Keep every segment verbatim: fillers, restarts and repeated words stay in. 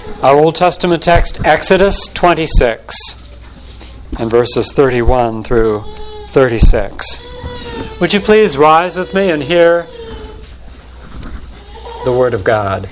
Our Old Testament text, Exodus twenty-six, and verses thirty-one through thirty-six. Would you please rise with me and hear the Word of God?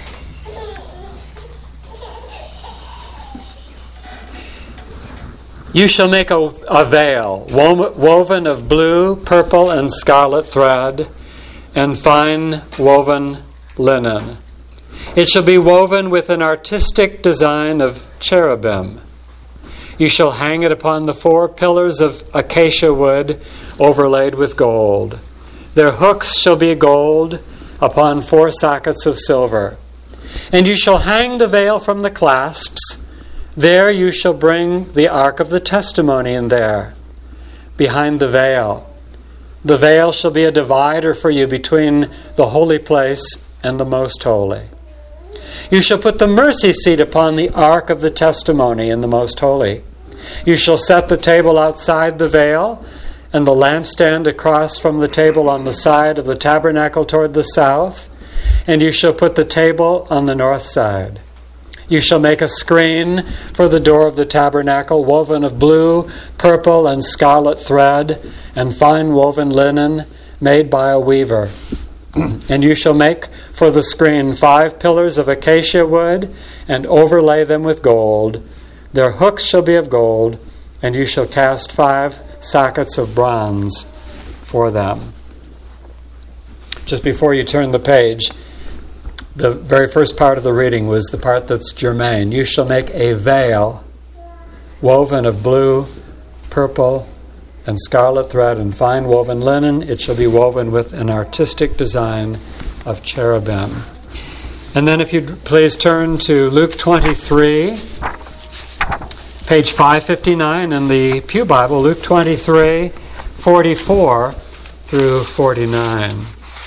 You shall make a, a veil woven of blue, purple, and scarlet thread, and fine woven linen. It shall be woven with an artistic design of cherubim. You shall hang it upon the four pillars of acacia wood overlaid with gold. Their hooks shall be gold upon four sockets of silver. And you shall hang the veil from the clasps. There you shall bring the ark of the testimony in there, behind the veil. The veil shall be a divider for you between the holy place and the most holy. You shall put the mercy seat upon the ark of the testimony in the most holy. You shall set the table outside the veil, and the lampstand across from the table on the side of the tabernacle toward the south, and you shall put the table on the north side. You shall make a screen for the door of the tabernacle, woven of blue, purple, and scarlet thread, and fine woven linen, made by a weaver. And you shall make for the screen five pillars of acacia wood, and overlay them with gold. Their hooks shall be of gold, and you shall cast five sockets of bronze for them. Just before you turn the page, the very first part of the reading was the part that's germane. You shall make a veil woven of blue, purple, and scarlet thread and fine woven linen. It shall be woven with an artistic design of cherubim. And then if you'd please turn to Luke twenty-three, page five fifty-nine in the Pew Bible, Luke twenty-three, forty-four through forty-nine.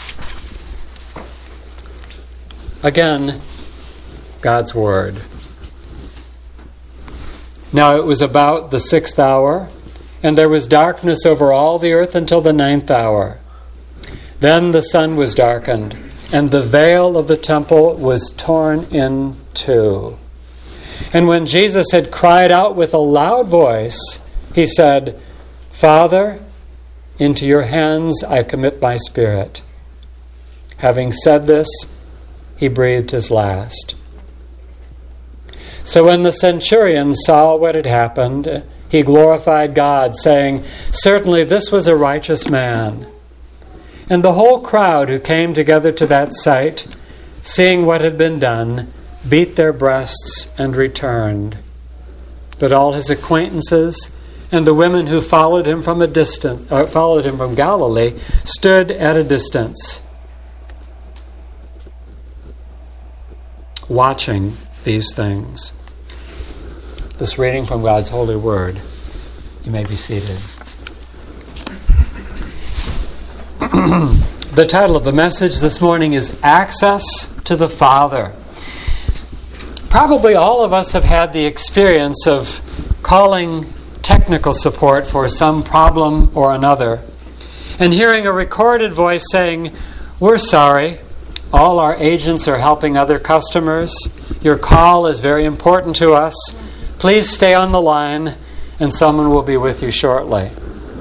Again, God's Word. Now it was about the sixth hour, and there was darkness over all the earth until the ninth hour. Then the sun was darkened, and the veil of the temple was torn in two. And when Jesus had cried out with a loud voice, he said, "Father, into your hands I commit my spirit." Having said this, he breathed his last. So when the centurion saw what had happened, he glorified God, saying, "Certainly this was a righteous man." And the whole crowd who came together to that sight, seeing what had been done, beat their breasts and returned. But all his acquaintances and the women who followed him from a distance, or followed him from Galilee, stood at a distance, watching these things. This reading from God's holy word. You may be seated. The title of the message this morning is Access to the Father. Probably all of us have had the experience of calling technical support for some problem or another and hearing a recorded voice saying, "We're sorry. All our agents are helping other customers. Your call is very important to us. Please stay on the line and someone will be with you shortly."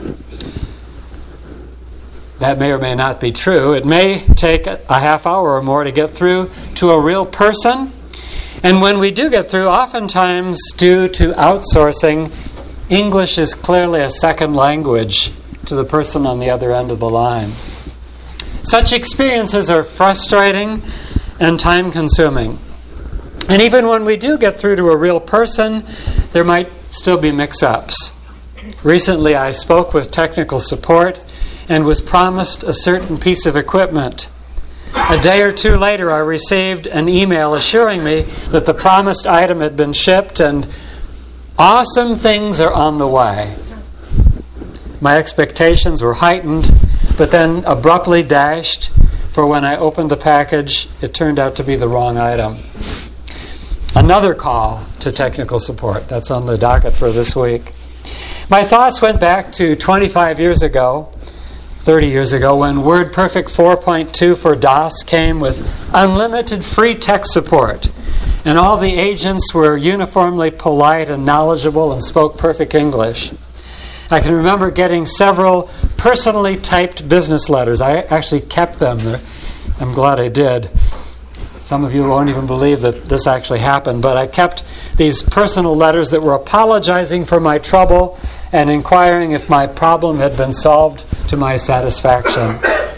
That may or may not be true. It may take a half hour or more to get through to a real person. And when we do get through, oftentimes due to outsourcing, English is clearly a second language to the person on the other end of the line. Such experiences are frustrating and time-consuming. And even when we do get through to a real person, there might still be mix-ups. Recently, I spoke with technical support and was promised a certain piece of equipment. A day or two later, I received an email assuring me that the promised item had been shipped and awesome things are on the way. My expectations were heightened, but then abruptly dashed, for when I opened the package, it turned out to be the wrong item. Another call to technical support. That's on the docket for this week. My thoughts went back to twenty-five years ago, thirty years ago, when WordPerfect four point two for DOS came with unlimited free tech support and all the agents were uniformly polite and knowledgeable and spoke perfect English. I can remember getting several personally typed business letters. I actually kept them. I'm glad I did. Some of you won't even believe that this actually happened, but I kept these personal letters that were apologizing for my trouble and inquiring if my problem had been solved to my satisfaction.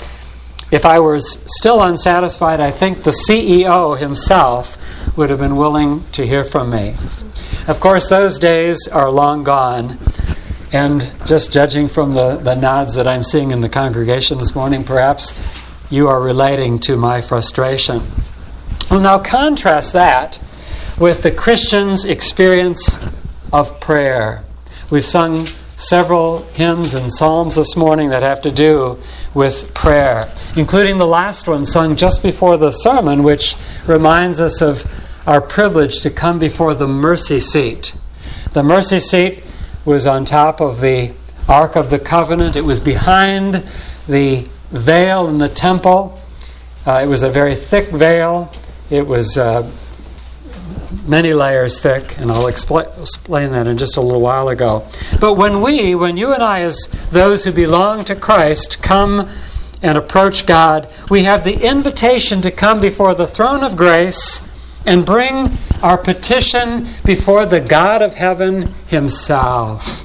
If I was still unsatisfied, I think the C E O himself would have been willing to hear from me. Of course, those days are long gone, and just judging from the, the nods that I'm seeing in the congregation this morning, perhaps you are relating to my frustration. Well, now contrast that with the Christian's experience of prayer. We've sung several hymns and psalms this morning that have to do with prayer, including the last one sung just before the sermon, which reminds us of our privilege to come before the mercy seat. The mercy seat was on top of the Ark of the Covenant. It was behind the veil in the temple. Uh, it was a very thick veil. It was uh, many layers thick, and I'll expl- explain that in just a little while ago. But when we, when you and I as those who belong to Christ, come and approach God, we have the invitation to come before the throne of grace and bring our petition before the God of heaven himself.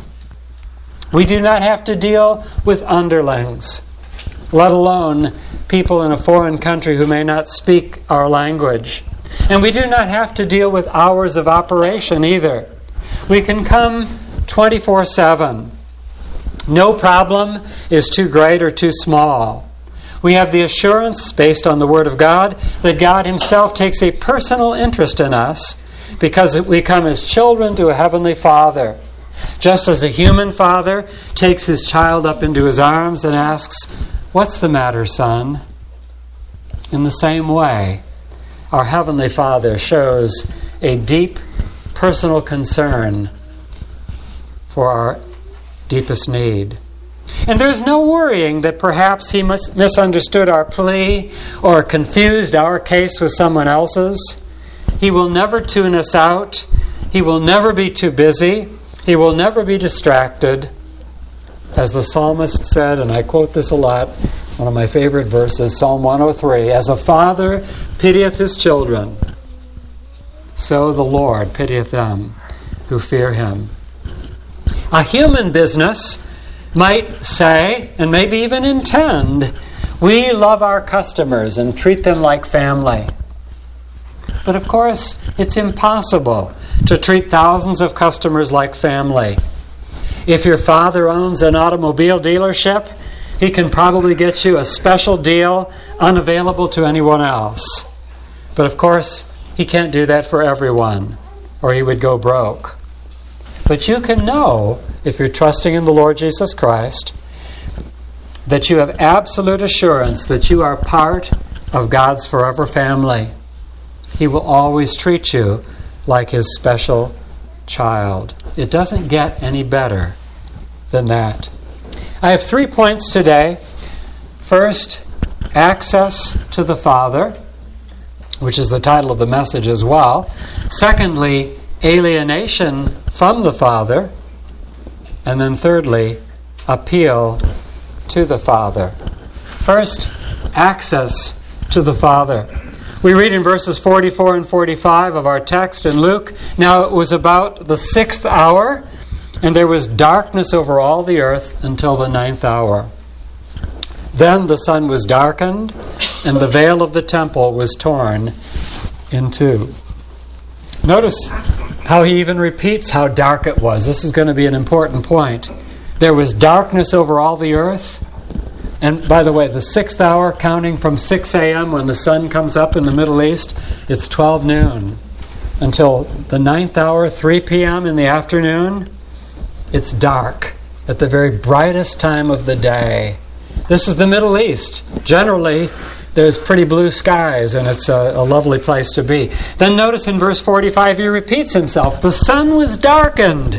We do not have to deal with underlings, let alone people in a foreign country who may not speak our language. And we do not have to deal with hours of operation either. We can come twenty-four seven. No problem is too great or too small. We have the assurance, based on the Word of God, that God himself takes a personal interest in us because we come as children to a heavenly Father. Just as a human father takes his child up into his arms and asks, "What's the matter, son?" In the same way, our Heavenly Father shows a deep personal concern for our deepest need. And there's no worrying that perhaps he mis- misunderstood our plea or confused our case with someone else's. He will never tune us out. He will never be too busy. He will never be distracted. As the psalmist said, and I quote this a lot, one of my favorite verses, Psalm one oh three, "As a father pitieth his children, so the Lord pitieth them who fear him." A human business might say, and maybe even intend, we love our customers and treat them like family. But of course, it's impossible to treat thousands of customers like family. If your father owns an automobile dealership, he can probably get you a special deal unavailable to anyone else. But of course, he can't do that for everyone, or he would go broke. But you can know, if you're trusting in the Lord Jesus Christ, that you have absolute assurance that you are part of God's forever family. He will always treat you like his special child. It doesn't get any better than that. I have three points today. First, access to the Father, which is the title of the message as well. Secondly, alienation from the Father. And then thirdly, appeal to the Father. First, access to the Father. We read in verses forty-four and forty-five of our text in Luke, "Now it was about the sixth hour, and there was darkness over all the earth until the ninth hour. Then the sun was darkened, and the veil of the temple was torn in two." Notice how he even repeats how dark it was. This is going to be an important point. There was darkness over all the earth. And by the way, the sixth hour, counting from six a.m. when the sun comes up in the Middle East, it's twelve noon. Until the ninth hour, three p.m. in the afternoon, it's dark at the very brightest time of the day. This is the Middle East. Generally, there's pretty blue skies, and it's a, a lovely place to be. Then notice in verse forty-five, he repeats himself. The sun was darkened,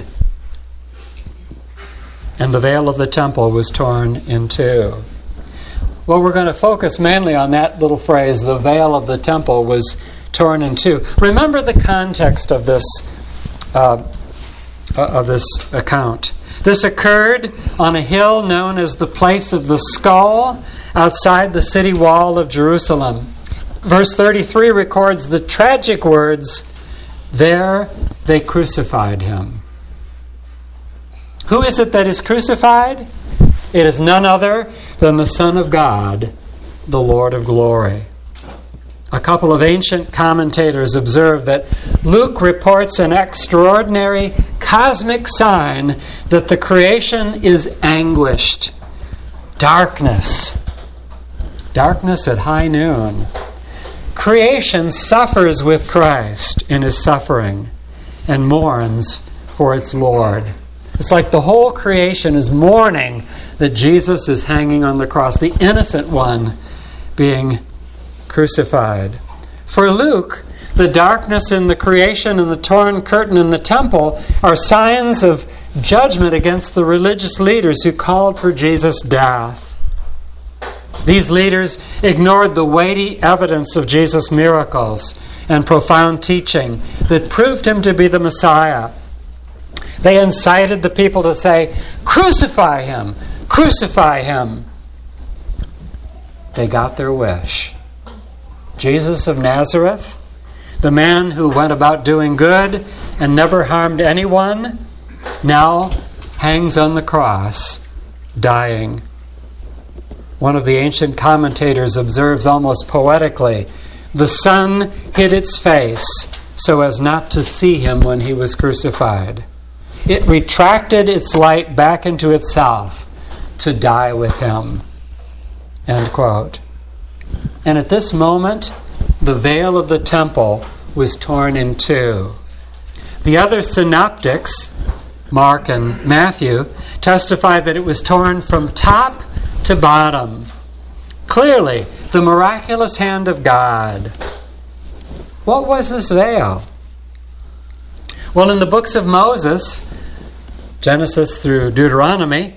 and the veil of the temple was torn in two. Well, we're going to focus mainly on that little phrase, the veil of the temple was torn in two. Remember the context of this uh, of this account. This occurred on a hill known as the place of the skull outside the city wall of Jerusalem. Verse thirty-three records the tragic words, "There they crucified him." Who is it that is crucified? It is none other than the Son of God, the Lord of glory. A couple of ancient commentators observe that Luke reports an extraordinary cosmic sign that the creation is anguished. Darkness. Darkness at high noon. Creation suffers with Christ in his suffering and mourns for its Lord. It's like the whole creation is mourning that Jesus is hanging on the cross, the innocent one being crucified. For Luke, the darkness in the creation and the torn curtain in the temple are signs of judgment against the religious leaders who called for Jesus' death. These leaders ignored the weighty evidence of Jesus' miracles and profound teaching that proved him to be the Messiah. They incited the people to say, "Crucify him! Crucify him!" They got their wish. Jesus of Nazareth, the man who went about doing good and never harmed anyone, now hangs on the cross, dying. One of the ancient commentators observes almost poetically, "The sun hid its face so as not to see him when he was crucified. It retracted its light back into itself to die with him." End quote. And at this moment, the veil of the temple was torn in two. The other synoptics, Mark and Matthew, testify that it was torn from top to bottom. Clearly, the miraculous hand of God. What was this veil? Well, in the books of Moses, Genesis through Deuteronomy,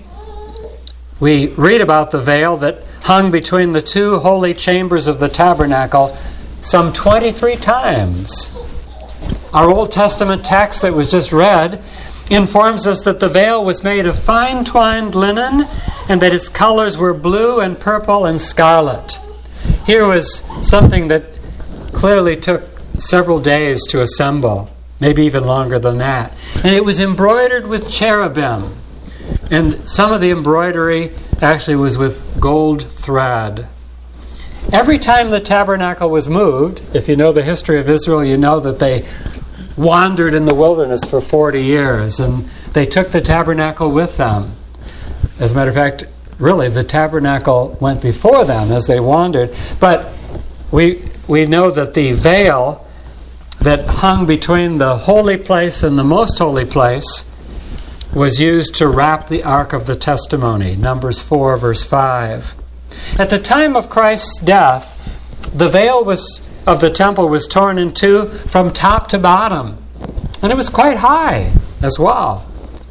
we read about the veil that hung between the two holy chambers of the tabernacle some twenty-three times. Our Old Testament text that was just read informs us that the veil was made of fine twined linen and that its colors were blue and purple and scarlet. Here was something that clearly took several days to assemble, maybe even longer than that. And it was embroidered with cherubim. And some of the embroidery actually was with gold thread. Every time the tabernacle was moved, if you know the history of Israel, you know that they wandered in the wilderness for forty years, and they took the tabernacle with them. As a matter of fact, really, the tabernacle went before them as they wandered. But we we know that the veil that hung between the holy place and the most holy place was used to wrap the Ark of the Testimony, Numbers four, verse five. At the time of Christ's death, the veil was of the temple was torn in two from top to bottom. And it was quite high as well.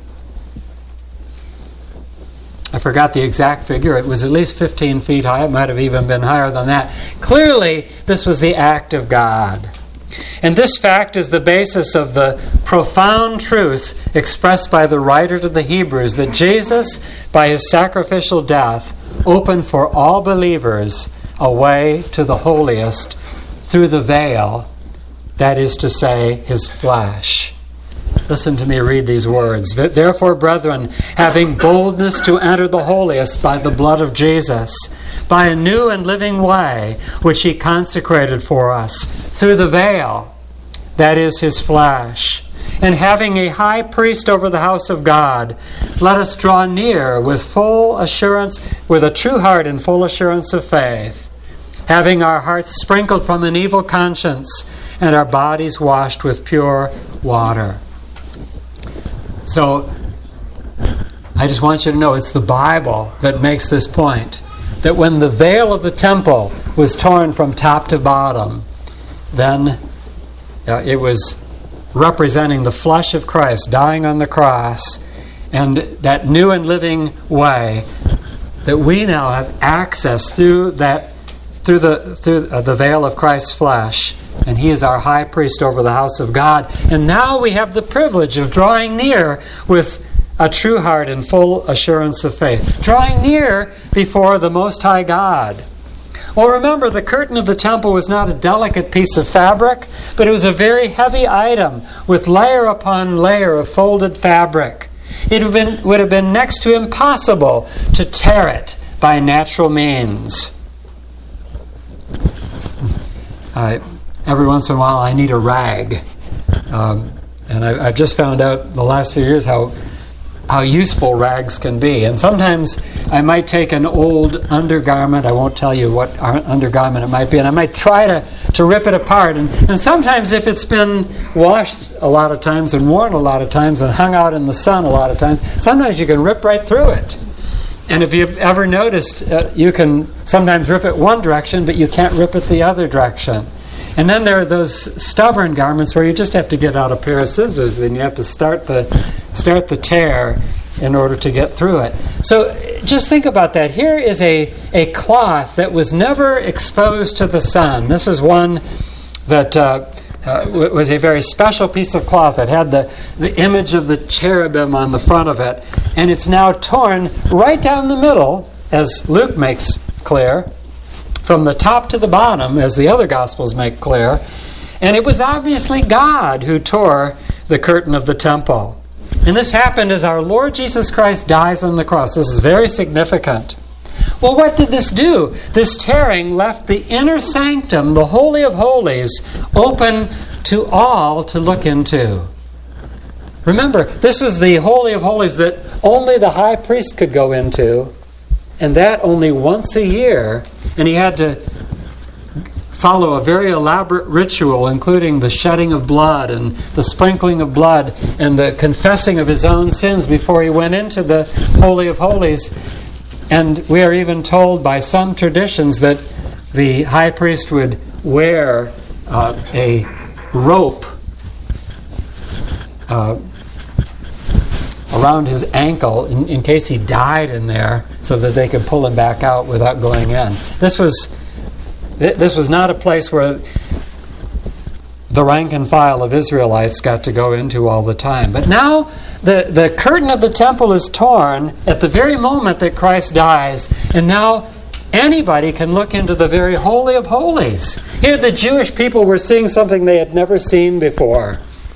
I forgot the exact figure. It was at least fifteen feet high. It might have even been higher than that. Clearly, this was the act of God. And this fact is the basis of the profound truth expressed by the writer to the Hebrews that Jesus, by his sacrificial death, opened for all believers a way to the holiest through the veil, that is to say, his flesh. Listen to me read these words. "Therefore, brethren, having boldness to enter the holiest by the blood of Jesus, by a new and living way, which he consecrated for us, through the veil, that is his flesh. And having a high priest over the house of God, let us draw near with full assurance, with a true heart and full assurance of faith, having our hearts sprinkled from an evil conscience and our bodies washed with pure water." So, I just want you to know it's the Bible that makes this point. That when the veil of the temple was torn from top to bottom, then uh, it was representing the flesh of Christ dying on the cross, and that new and living way that we now have access through that through the through the veil of Christ's flesh, and He is our high priest over the house of God. And now we have the privilege of drawing near with a true heart and full assurance of faith, drawing near before the Most High God. Well, remember, the curtain of the temple was not a delicate piece of fabric, but it was a very heavy item with layer upon layer of folded fabric. It would have been, would have been next to impossible to tear it by natural means. I, every once in a while, I need a rag. Um, and I, I've just found out the last few years how how useful rags can be. And sometimes I might take an old undergarment, I won't tell you what undergarment it might be, and I might try to, to rip it apart. And, and sometimes if it's been washed a lot of times and worn a lot of times and hung out in the sun a lot of times, sometimes you can rip right through it. And if you've ever noticed, uh, you can sometimes rip it one direction, but you can't rip it the other direction. And then there are those stubborn garments where you just have to get out a pair of scissors and you have to start the start the tear in order to get through it. So just think about that. Here is a, a cloth that was never exposed to the sun. This is one that uh, uh, w- was a very special piece of cloth that had the, the image of the cherubim on the front of it. And it's now torn right down the middle, as Luke makes clear, from the top to the bottom, as the other Gospels make clear. And it was obviously God who tore the curtain of the temple. And this happened as our Lord Jesus Christ dies on the cross. This is very significant. Well, what did this do? This tearing left the inner sanctum, the Holy of Holies, open to all to look into. Remember, this was the Holy of Holies that only the high priest could go into, and that only once a year, and he had to follow a very elaborate ritual, including the shedding of blood and the sprinkling of blood and the confessing of his own sins before he went into the Holy of Holies. And we are even told by some traditions that the high priest would wear uh, a rope uh, around his ankle in, in case he died in there, so that they could pull him back out without going in. This was this was not a place where the rank and file of Israelites got to go into all the time. But now the, the curtain of the temple is torn at the very moment that Christ dies, and now anybody can look into the very Holy of Holies. Here the Jewish people were seeing something they had never seen before.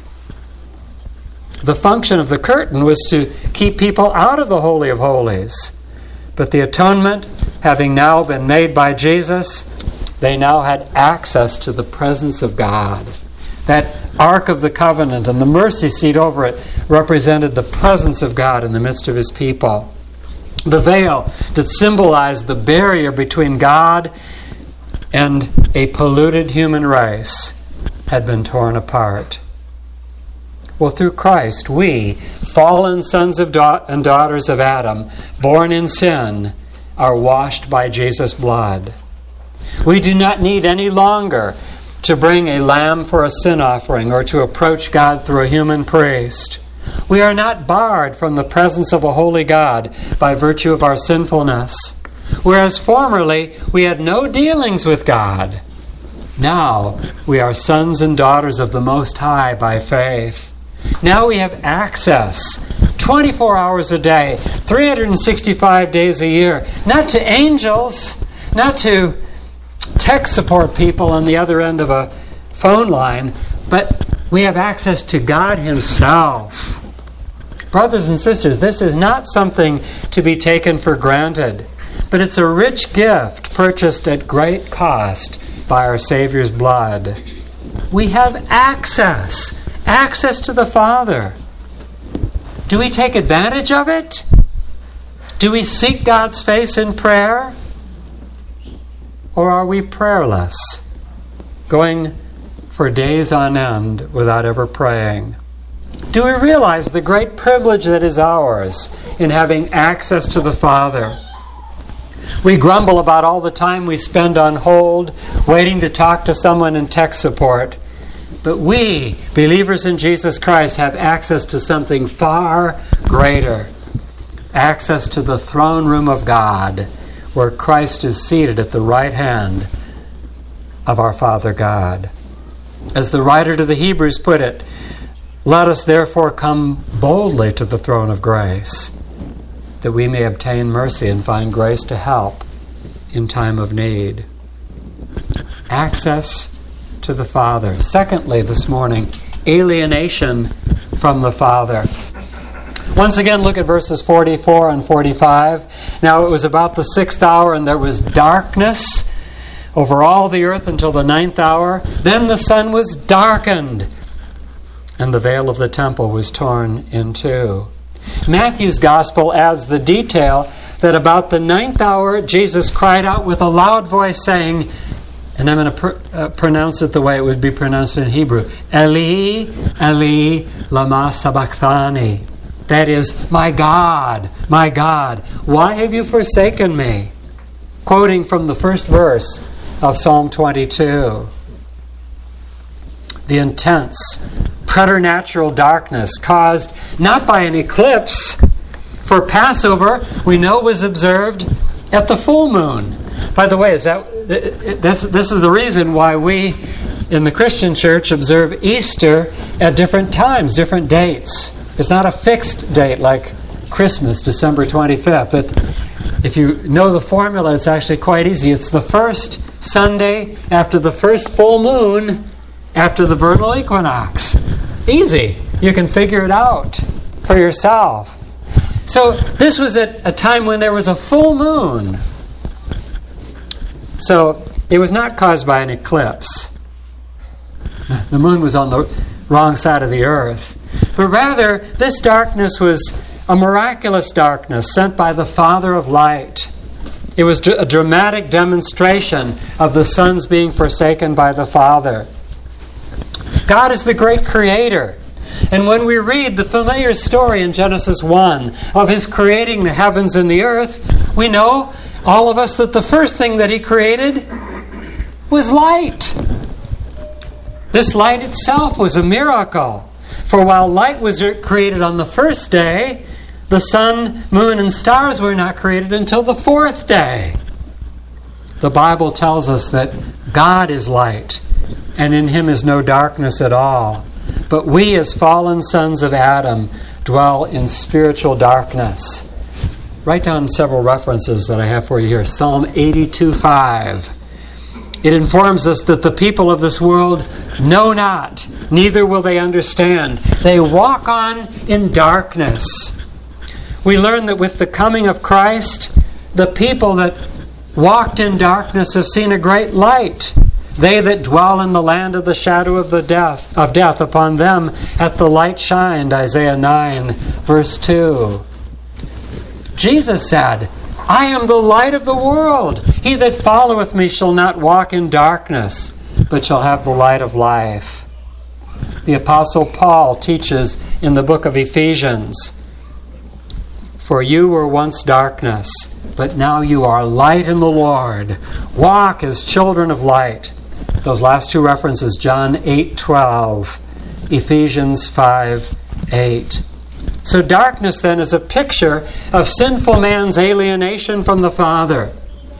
The function of the curtain was to keep people out of the Holy of Holies. But the atonement, having now been made by Jesus, they now had access to the presence of God. That Ark of the Covenant and the mercy seat over it represented the presence of God in the midst of His people. The veil that symbolized the barrier between God and a polluted human race had been torn apart. Well, through Christ, we, fallen sons of da- and daughters of Adam, born in sin, are washed by Jesus' blood. We do not need any longer to bring a lamb for a sin offering or to approach God through a human priest. We are not barred from the presence of a holy God by virtue of our sinfulness. Whereas formerly we had no dealings with God, now we are sons and daughters of the Most High by faith. Now we have access twenty-four hours a day, three hundred sixty-five days a year, not to angels, not to tech support people on the other end of a phone line, but we have access to God Himself. Brothers and sisters, this is not something to be taken for granted, but it's a rich gift purchased at great cost by our Savior's blood. We have access, access to the Father. Do we take advantage of it? Do we seek God's face in prayer? Or are we prayerless, going for days on end without ever praying? Do we realize the great privilege that is ours in having access to the Father? We grumble about all the time we spend on hold, waiting to talk to someone in tech support. But we, believers in Jesus Christ, have access to something far greater. Access to the throne room of God, where Christ is seated at the right hand of our Father God. As the writer to the Hebrews put it, let us therefore come boldly to the throne of grace, that we may obtain mercy and find grace to help in time of need. Access to the Father. Secondly, this morning, alienation from the Father. Once again, look at verses forty-four and forty-five. Now it was about the sixth hour, and there was darkness over all the earth until the ninth hour. Then the sun was darkened, and the veil of the temple was torn in two. Matthew's gospel adds the detail that about the ninth hour, Jesus cried out with a loud voice saying, and I'm going to pr- uh, pronounce it the way it would be pronounced in Hebrew, Eli, Eli, lama sabachthani. That is, my God, my God, why have you forsaken me? Quoting from the first verse of Psalm twenty-two. The intense preternatural darkness caused not by an eclipse, for Passover we know was observed at the full moon. By the way, is that this this is the reason why we in the Christian church observe Easter at different times, different dates. It's not a fixed date like Christmas, December twenty-fifth. It, if you know the formula, it's actually quite easy. It's the first Sunday after the first full moon after the vernal equinox. Easy. You can figure it out for yourself. So this was at a time when there was a full moon. So it was not caused by an eclipse. The moon was on the wrong side of the earth. But rather, this darkness was a miraculous darkness sent by the Father of light. It was a dramatic demonstration of the Son's being forsaken by the Father. God is the great creator. And when we read the familiar story in Genesis one of His creating the heavens and the earth, we know, all of us, that the first thing that He created was light. This light itself was a miracle. For while light was created on the first day, the sun, moon, and stars were not created until the fourth day. The Bible tells us that God is light, and in Him is no darkness at all. But we, as fallen sons of Adam, dwell in spiritual darkness. Write down several references that I have for you here. Psalm eighty-two five. It informs us that the people of this world know not, neither will they understand. They walk on in darkness. We learn that with the coming of Christ, the people that walked in darkness have seen a great light. They that dwell in the land of the shadow of the death of death, upon them hath the light shined, Isaiah nine, verse two. Jesus said, I am the light of the world. He that followeth me shall not walk in darkness, but shall have the light of life. The Apostle Paul teaches in the book of Ephesians, for you were once darkness, but now you are light in the Lord. Walk as children of light. Those last two references, John eight twelve, Ephesians five eight. So darkness then is a picture of sinful man's alienation from the Father.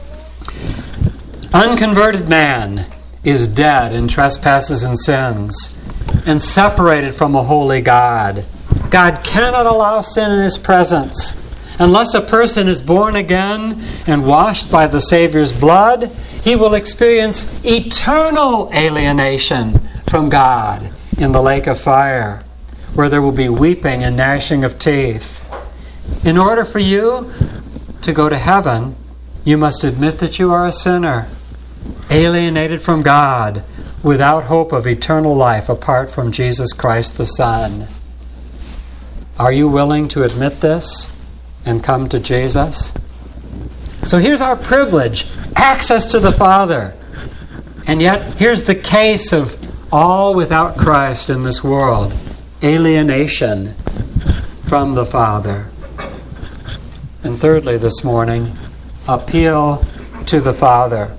Unconverted man is dead in trespasses and sins and separated from a holy God. God cannot allow sin in His presence. Unless a person is born again and washed by the Savior's blood, he will experience eternal alienation from God in the lake of fire, where there will be weeping and gnashing of teeth. In order for you to go to heaven, you must admit that you are a sinner, alienated from God, without hope of eternal life apart from Jesus Christ the Son. Are you willing to admit this and come to Jesus? So here's our privilege, access to the Father. And yet, here's the case of all without Christ in this world. Alienation from the Father. And thirdly this morning, appeal to the Father.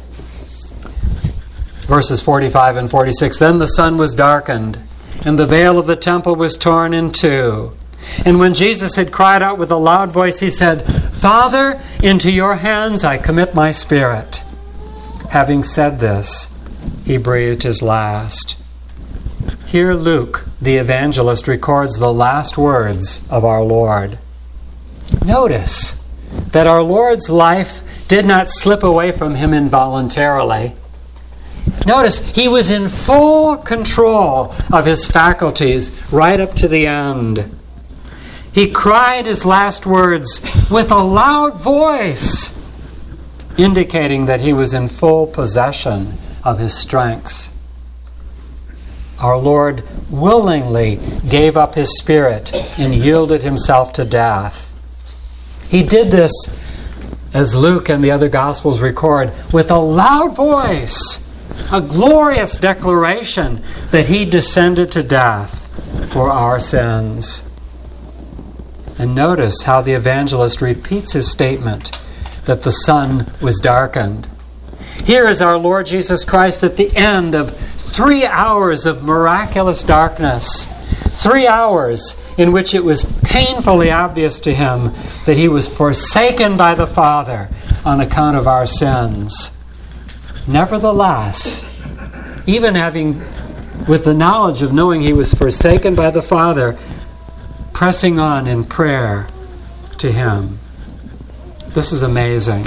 Verses forty-five and forty-six, Then the sun was darkened, and the veil of the temple was torn in two. And when Jesus had cried out with a loud voice, He said, Father, into your hands I commit my spirit. Having said this, he breathed his last. Here Luke, the evangelist, records the last words of our Lord. Notice that our Lord's life did not slip away from him involuntarily. Notice he was in full control of his faculties right up to the end. He cried his last words with a loud voice, indicating that he was in full possession of his strength. Our Lord willingly gave up his spirit and yielded himself to death. He did this, as Luke and the other Gospels record, with a loud voice, a glorious declaration that he descended to death for our sins. And notice how the evangelist repeats his statement that the sun was darkened. Here is our Lord Jesus Christ at the end of three hours of miraculous darkness, three hours in which it was painfully obvious to him that he was forsaken by the Father on account of our sins. Nevertheless, even having, with the knowledge of knowing he was forsaken by the Father, pressing on in prayer to him. This is amazing.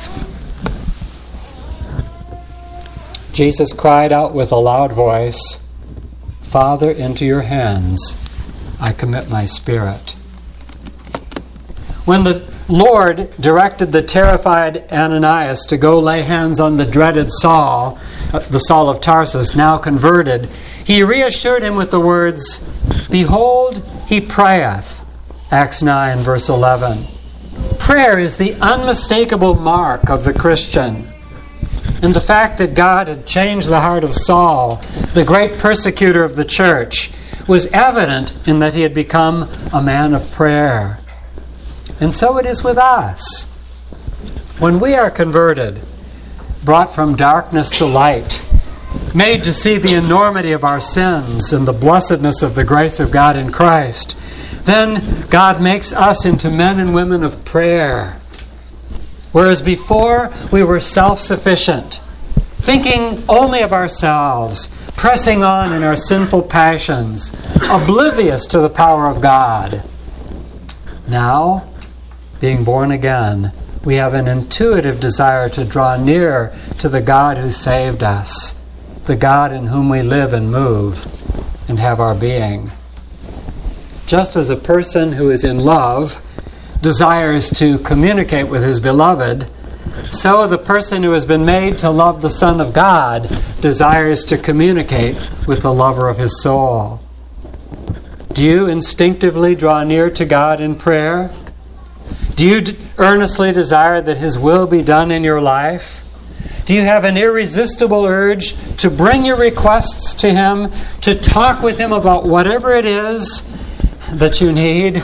Jesus cried out with a loud voice, "Father, into your hands I commit my spirit." When the Lord directed the terrified Ananias to go lay hands on the dreaded Saul, the Saul of Tarsus, now converted, he reassured him with the words, "Behold, he prayeth." Acts nine, verse eleven. Prayer is the unmistakable mark of the Christian. And the fact that God had changed the heart of Saul, the great persecutor of the church, was evident in that he had become a man of prayer. And so it is with us. When we are converted, brought from darkness to light, made to see the enormity of our sins and the blessedness of the grace of God in Christ, then God makes us into men and women of prayer. Whereas before we were self-sufficient, thinking only of ourselves, pressing on in our sinful passions, oblivious to the power of God. Now, being born again, we have an intuitive desire to draw near to the God who saved us, the God in whom we live and move and have our being. Just as a person who is in love desires to communicate with his beloved, so the person who has been made to love the Son of God desires to communicate with the lover of his soul. Do you instinctively draw near to God in prayer? Do you d- earnestly desire that His will be done in your life? Do you have an irresistible urge to bring your requests to Him, to talk with Him about whatever it is that you need?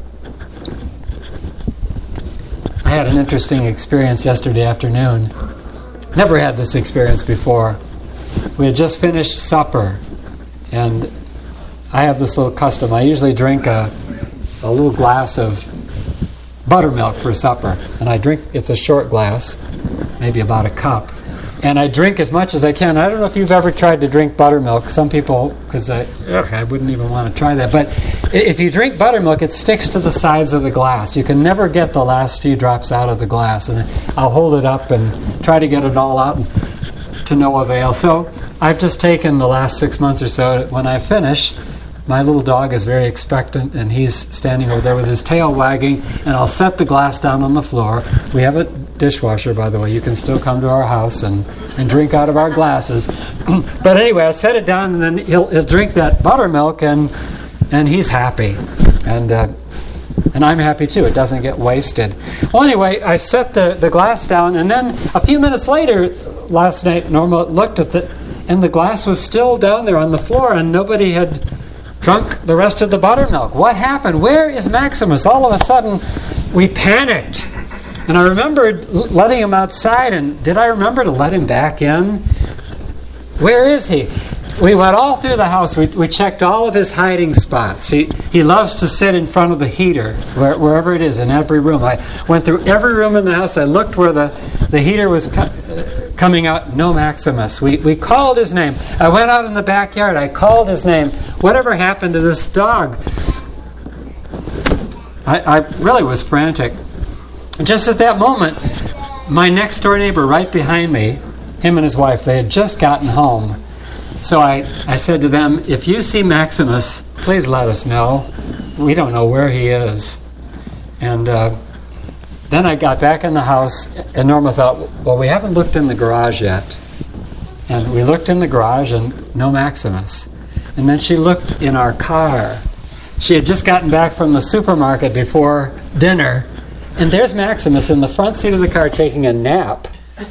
I had an interesting experience yesterday afternoon. Never had this experience before. We had just finished supper, and I have this little custom. I usually drink a, a little glass of buttermilk for supper, and I drink, it's a short glass, maybe about a cup, and I drink as much as I can. I don't know if you've ever tried to drink buttermilk. Some people, because I, ugh, I wouldn't even want to try that, but if you drink buttermilk, it sticks to the sides of the glass. You can never get the last few drops out of the glass, and I'll hold it up and try to get it all out to no avail. So I've just taken the last six months or so. When I finish, my little dog is very expectant, and he's standing over there with his tail wagging, and I'll set the glass down on the floor. We have a dishwasher, by the way. You can still come to our house and, and drink out of our glasses. But anyway, I set it down, and then he'll, he'll drink that buttermilk, and and he's happy. And uh, and I'm happy too. It doesn't get wasted. Well, anyway, I set the, the glass down, and then a few minutes later, last night, Norma looked at it, and the glass was still down there on the floor, and nobody had drunk the rest of the buttermilk. What happened? Where is Maximus? All of a sudden, we panicked. And I remembered letting him outside, and did I remember to let him back in? Where is he? We went all through the house. We, we checked all of his hiding spots. He he loves to sit in front of the heater, where, wherever it is, in every room. I went through every room in the house. I looked where the, the heater was co- coming out, no Maximus. We we called his name. I went out in the backyard. I called his name. Whatever happened to this dog? I, I really was frantic. Just at that moment, my next door neighbor right behind me, him and his wife, they had just gotten home. So I, I said to them, if you see Maximus, please let us know. We don't know where he is. And uh, then I got back in the house, and Norma thought, well, we haven't looked in the garage yet. And we looked in the garage, and no Maximus. And then she looked in our car. She had just gotten back from the supermarket before dinner, and there's Maximus in the front seat of the car taking a nap.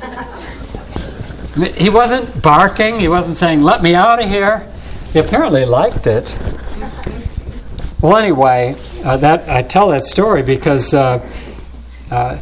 He wasn't barking. He wasn't saying, let me out of here. He apparently liked it. Well, anyway, uh, that I tell that story because uh, uh,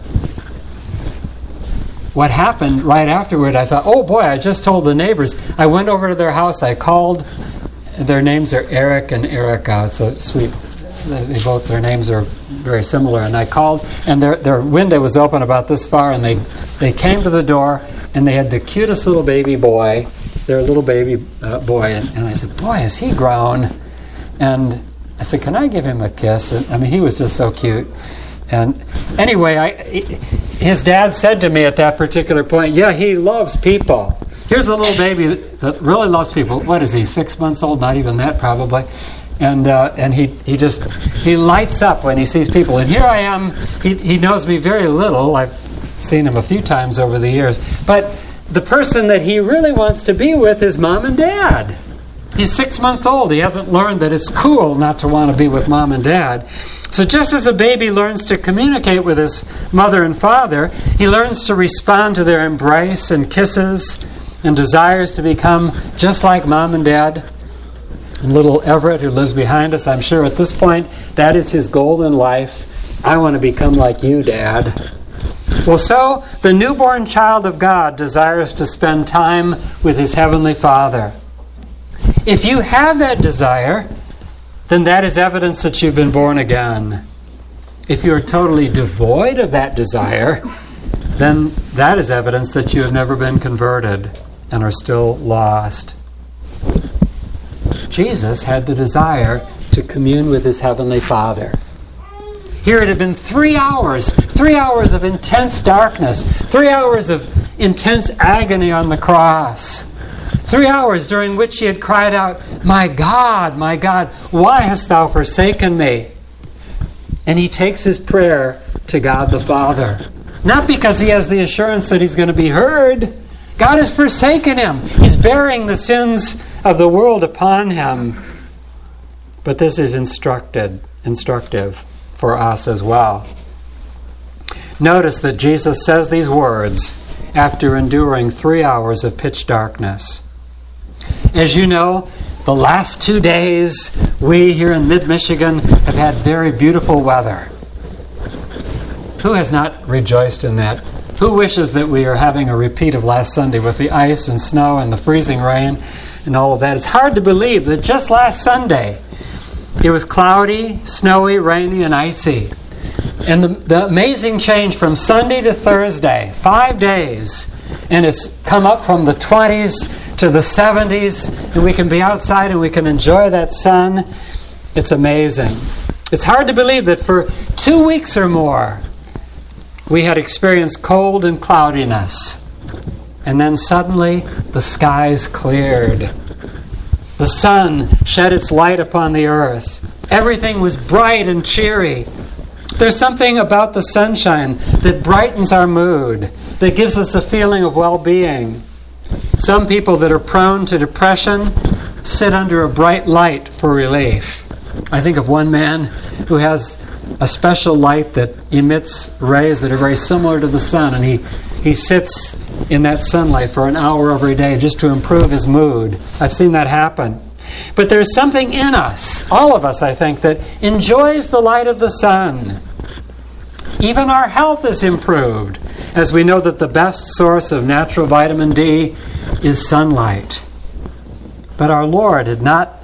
what happened right afterward, I thought, oh boy, I just told the neighbors. I went over to their house. I called. Their names are Eric and Erica. It's a sweet. They both their names are very similar. And I called, and their their window was open about this far, and they they came to the door, and they had the cutest little baby boy, their little baby uh, boy, and, and I said, boy, has he grown? And I said, can I give him a kiss? And, I mean, he was just so cute. And anyway, I, his dad said to me at that particular point, yeah, he loves people. Here's a little baby that really loves people. What is he, six months old? Not even that, probably. And uh, and he, he just, he lights up when he sees people. And here I am. He, he knows me very little. I've seen him a few times over the years. But the person that he really wants to be with is mom and dad. He's six months old. He hasn't learned that it's cool not to want to be with mom and dad. So just as a baby learns to communicate with his mother and father, he learns to respond to their embrace and kisses and desires to become just like mom and dad. And little Everett, who lives behind us, I'm sure at this point, that is his goal in life. I want to become like you, Dad. Well, so the newborn child of God desires to spend time with his heavenly Father. If you have that desire, then that is evidence that you've been born again. If you are totally devoid of that desire, then that is evidence that you have never been converted and are still lost. Jesus had the desire to commune with his heavenly Father. Here it had been three hours, three hours of intense darkness, three hours of intense agony on the cross. Three hours during which he had cried out, my God, my God, why hast thou forsaken me? And he takes his prayer to God the Father. Not because he has the assurance that he's going to be heard. God has forsaken him. He's bearing the sins of the world upon him. But this is instructed, instructive for us as well. Notice that Jesus says these words after enduring three hours of pitch darkness. As you know, the last two days, we here in mid-Michigan have had very beautiful weather. Who has not rejoiced in that? Who wishes that we are having a repeat of last Sunday with the ice and snow and the freezing rain and all of that? It's hard to believe that just last Sunday it was cloudy, snowy, rainy, and icy. And the, the amazing change from Sunday to Thursday, five days, and it's come up from the twenties to the seventies, and we can be outside and we can enjoy that sun. It's amazing. It's hard to believe that for two weeks or more we had experienced cold and cloudiness. And then suddenly the skies cleared. The sun shed its light upon the earth. Everything was bright and cheery. There's something about the sunshine that brightens our mood, that gives us a feeling of well-being. Some people that are prone to depression sit under a bright light for relief. I think of one man who has a special light that emits rays that are very similar to the sun, and he, he sits in that sunlight for an hour every day just to improve his mood. I've seen that happen. But there's something in us, all of us, I think, that enjoys the light of the sun. Even our health is improved, as we know that the best source of natural vitamin D is sunlight. But our Lord had not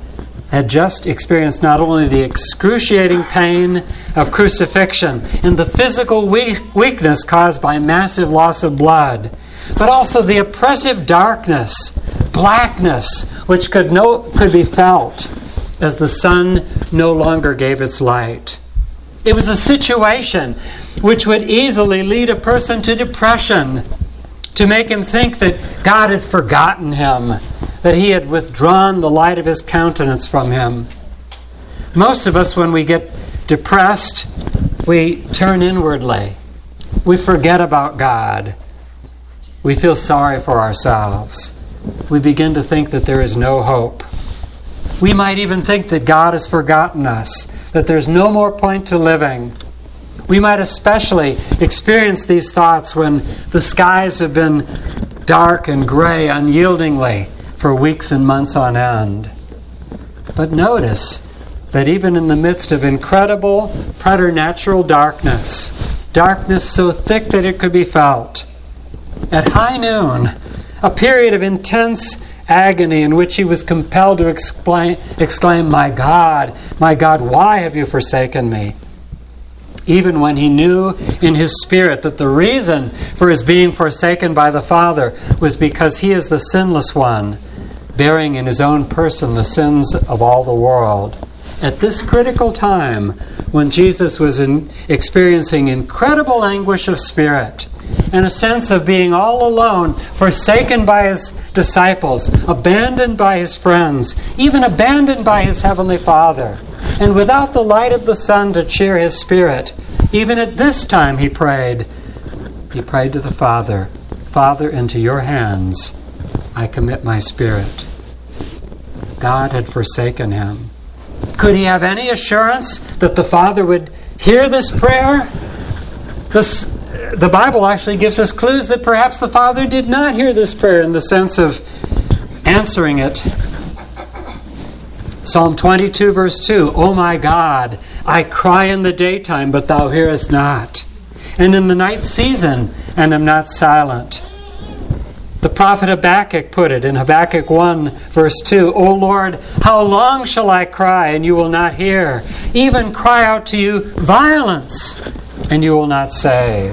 had just experienced not only the excruciating pain of crucifixion and the physical weak- weakness caused by massive loss of blood, but also the oppressive darkness, blackness, which could no could be felt as the sun no longer gave its light. It was a situation which would easily lead a person to depression, to make him think that God had forgotten him, that he had withdrawn the light of his countenance from him. Most of us, when we get depressed, we turn inwardly. We forget about God. We feel sorry for ourselves. We begin to think that there is no hope. We might even think that God has forgotten us, that there's no more point to living. We might especially experience these thoughts when the skies have been dark and gray unyieldingly for weeks and months on end. But notice that even in the midst of incredible preternatural darkness, darkness so thick that it could be felt, at high noon, a period of intense agony in which he was compelled to exclaim, exclaim, "My God, my God, why have you forsaken me?" Even when he knew in his spirit that the reason for his being forsaken by the Father was because he is the sinless one, bearing in his own person the sins of all the world. At this critical time, when Jesus was in, experiencing incredible anguish of spirit and a sense of being all alone, forsaken by his disciples, abandoned by his friends, even abandoned by his heavenly Father, and without the light of the sun to cheer his spirit, even at this time he prayed. He prayed to the Father, "Father, into your hands I commit my spirit." God had forsaken him. Could he have any assurance that the Father would hear this prayer? This, the Bible actually gives us clues that perhaps the Father did not hear this prayer in the sense of answering it. Psalm twenty-two, verse two, "O my God, I cry in the daytime, but thou hearest not, and in the night season, and am not silent." The prophet Habakkuk put it in Habakkuk one, verse two, "O Lord, how long shall I cry, and you will not hear? Even cry out to you violence, and you will not save."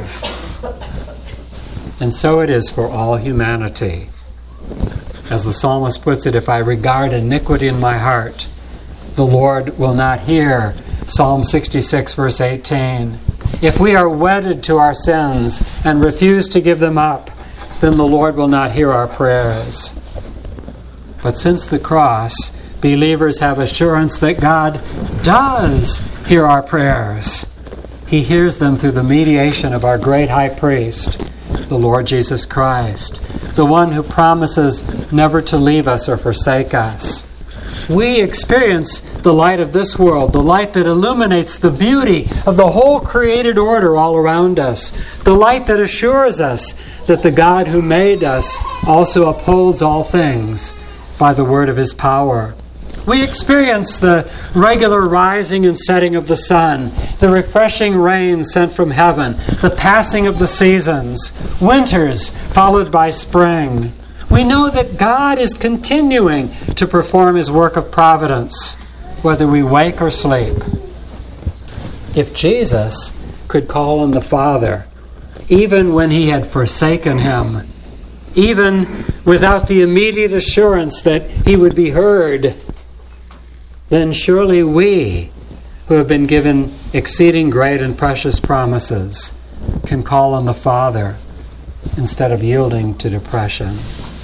And so it is for all humanity. As the psalmist puts it, "If I regard iniquity in my heart, the Lord will not hear." Psalm sixty-six, verse eighteen. If we are wedded to our sins and refuse to give them up, then the Lord will not hear our prayers. But since the cross, believers have assurance that God does hear our prayers. He hears them through the mediation of our great high priest, the Lord Jesus Christ, the one who promises never to leave us or forsake us. We experience the light of this world, the light that illuminates the beauty of the whole created order all around us, the light that assures us that the God who made us also upholds all things by the word of his power. We experience the regular rising and setting of the sun, the refreshing rain sent from heaven, the passing of the seasons, winters followed by spring. We know that God is continuing to perform his work of providence, whether we wake or sleep. If Jesus could call on the Father, even when he had forsaken him, even without the immediate assurance that he would be heard, then surely we, who have been given exceeding great and precious promises, can call on the Father instead of yielding to depression.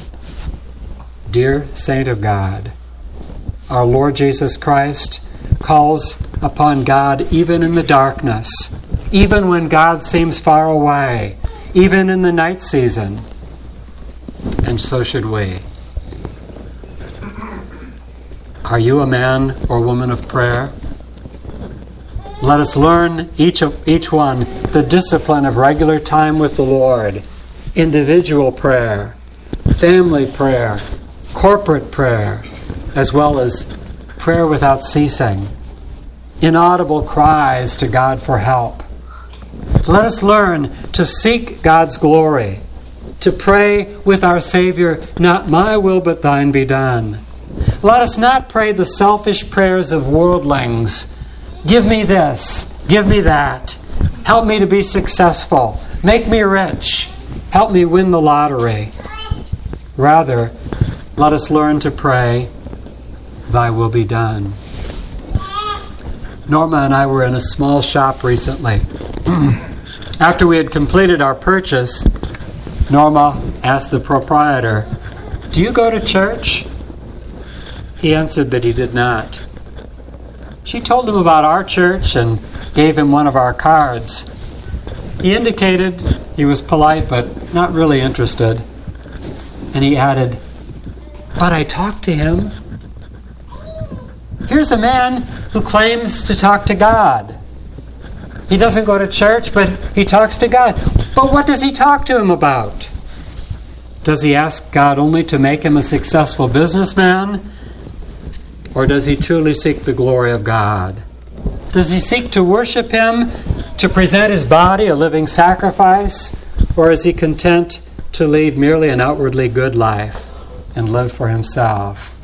Dear saint of God, our Lord Jesus Christ calls upon God even in the darkness, even when God seems far away, even in the night season. And so should we. Are you a man or woman of prayer? Let us learn, each of each one, the discipline of regular time with the Lord, individual prayer, family prayer, corporate prayer, as well as prayer without ceasing, inaudible cries to God for help. Let us learn to seek God's glory, to pray with our Savior, "Not my will but thine be done." let us not pray the selfish prayers of worldlings. Give me this, give me that. Help me to be successful. Make me rich. Help me win the lottery. Rather, let us learn to pray, Thy will be done. Norma and I were in a small shop recently. After we had completed our purchase, Norma asked the proprietor, "Do you go to church?" He answered that he did not. She told him about our church and gave him one of our cards. He indicated he was polite but not really interested. And he added, "But I talked to him. Here's a man who claims to talk to God. He doesn't go to church, but he talks to God. But what does he talk to him about? Does he ask God only to make him a successful businessman? Or does he truly seek the glory of God? Does he seek to worship Him, to present his body a living sacrifice? Or is he content to lead merely an outwardly good life and live for himself?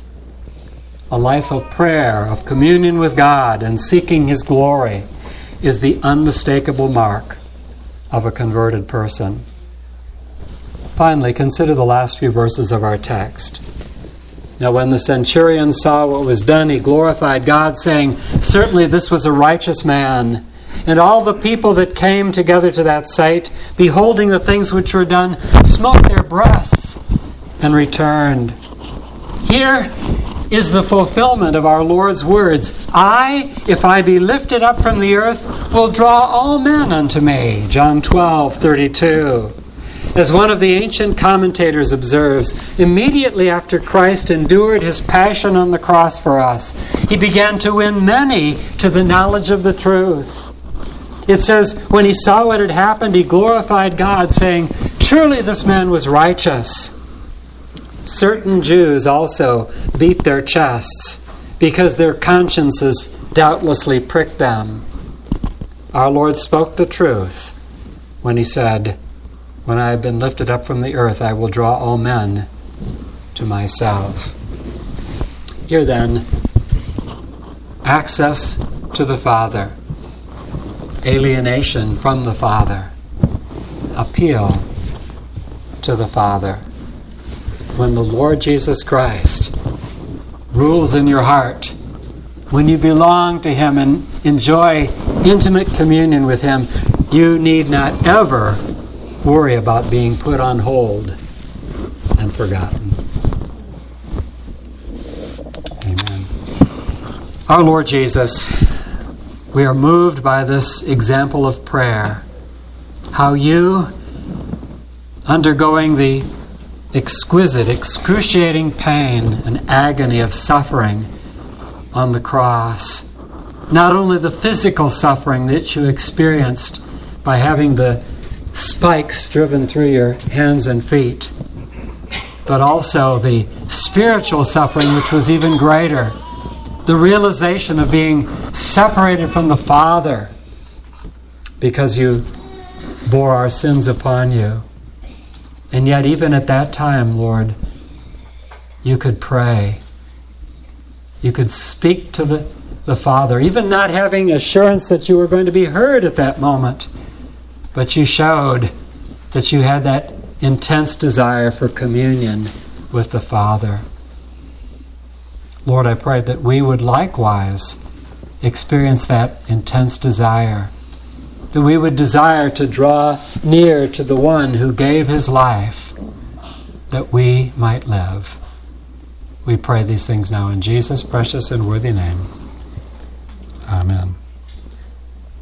A life of prayer, of communion with God and seeking His glory is the unmistakable mark of a converted person. Finally, consider the last few verses of our text. Now when the centurion saw what was done, he glorified God, saying, "Certainly this was a righteous man." And all the people that came together to that sight, beholding the things which were done, smote their breasts and returned. Here is the fulfillment of our Lord's words. "I, if I be lifted up from the earth, will draw all men unto me." John twelve thirty-two. As one of the ancient commentators observes, immediately after Christ endured His passion on the cross for us, He began to win many to the knowledge of the truth. It says, when He saw what had happened, He glorified God, saying, "Truly this man was righteous." Certain Jews also beat their chests because their consciences doubtlessly pricked them. Our Lord spoke the truth when He said, "When I have been lifted up from the earth, I will draw all men to myself." Here then, access to the Father, alienation from the Father, appeal to the Father. When the Lord Jesus Christ rules in your heart, when you belong to Him and enjoy intimate communion with Him, you need not ever worry about being put on hold and forgotten. Amen. Our Lord Jesus, we are moved by this example of prayer. How You, undergoing the exquisite, excruciating pain and agony of suffering on the cross, not only the physical suffering that You experienced by having the spikes driven through your hands and feet, but also the spiritual suffering, which was even greater. The realization of being separated from the Father because You bore our sins upon You. And yet even at that time, Lord, You could pray. You could speak to the, the Father, even not having assurance that You were going to be heard at that moment. But You showed that You had that intense desire for communion with the Father. Lord, I pray that we would likewise experience that intense desire, that we would desire to draw near to the One who gave His life that we might live. We pray these things now in Jesus' precious and worthy name.